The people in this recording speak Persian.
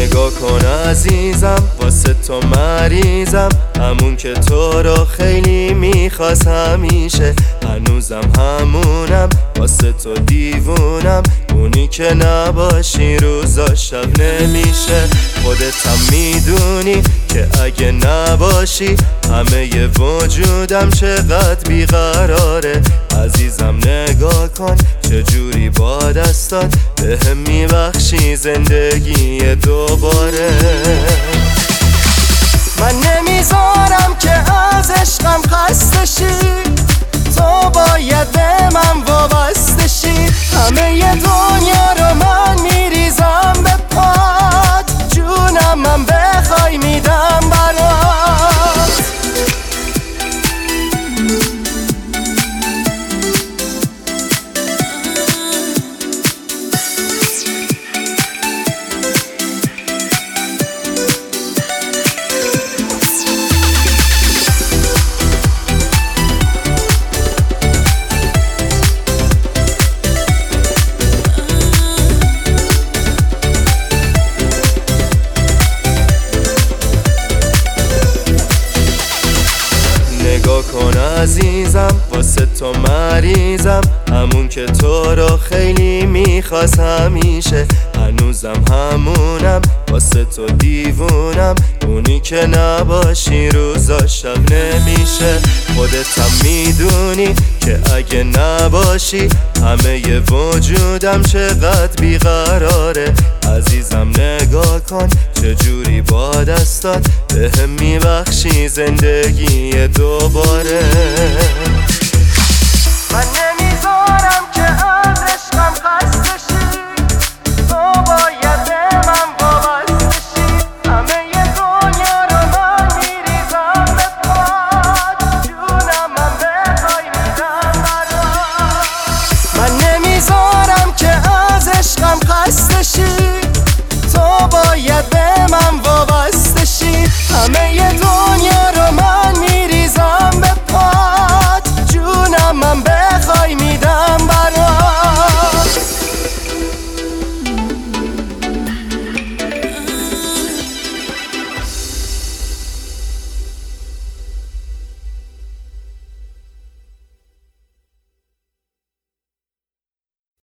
نگاه کن عزیزم، واسه تو مریضم، همون که تو رو خیلی میخواست همیشه. هنوزم همونم، واسه تو دیوونم، اونی که نباشی روزا شب نمیشه. خودت هم میدونی که اگه نباشی همه وجودم چقدر بیقراره. عزیزم نگاه کن چجوری با دستات بهم میبخشی زندگی دوباره. من نمیذارم که از عشقم خسته شی، تو باید به من وابسته شی. همه دنیا رو من میریزم به پات، جونم من بخوای میدم برات. نگاه کن عزیزم، واسه تو مریضم، همون که تو رو خیلی میخواست همیشه. هنوزم همونم، واسه تو دیوونم، اونی که نباشی روزا شب نمیشه. خودت هم میدونی که اگه نباشی همه وجودم چقدر بیقراره. عزیزم نگاه کن چجوری با دستات بهم میبخشی زندگی دوباره. من نمیذارم که از عشقم خسته شی، تو باید به من وابسته شی. همه دنیا رو من میریزم به پات، جونم من بخوای میدم برات. من نمیذارم که از عشقم خسته شی،